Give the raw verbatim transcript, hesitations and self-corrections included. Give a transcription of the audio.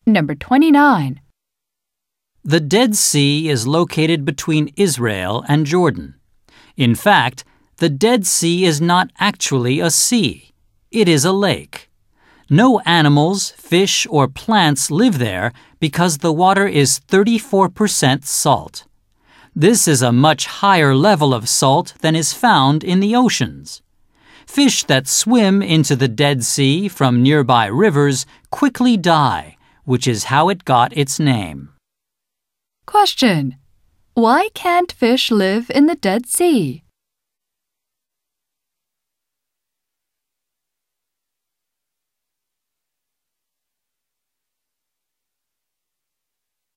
Number twenty-nine. The Dead Sea is located between Israel and Jordan. In fact, the Dead Sea is not actually a sea. It is a lake. No animals, fish, or plants live there because the water is thirty-four percent salt. This is a much higher level of salt than is found in the oceans. Fish that swim into the Dead Sea from nearby rivers quickly die, which is how it got its name. Question. Why can't fish live in the Dead Sea?